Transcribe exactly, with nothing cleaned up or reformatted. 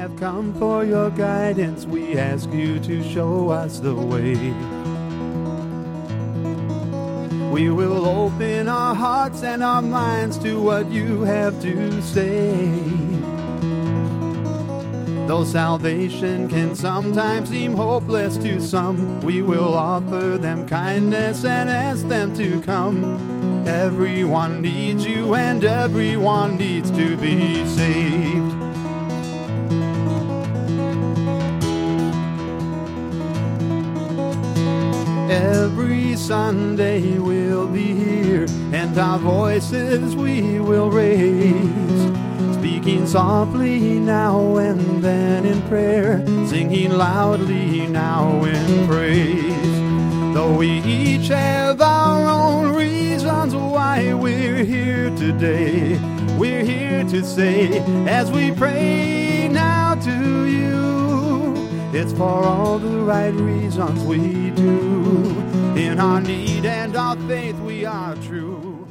have come for your guidance. We ask you to show us the way. We will open our hearts and our minds to what you have to say. Though salvation can sometimes seem hopeless to some, we will offer them kindness and ask them to come. Everyone needs you and everyone needs to be saved. Every Sunday we'll be here, and our voices we will raise, speaking softly now and then in prayer, singing loudly now in praise. Though we each have our own reasons why we're here today, we're here to say, as we pray now to you, it's for all the right reasons we do. In our need and our faith we are true.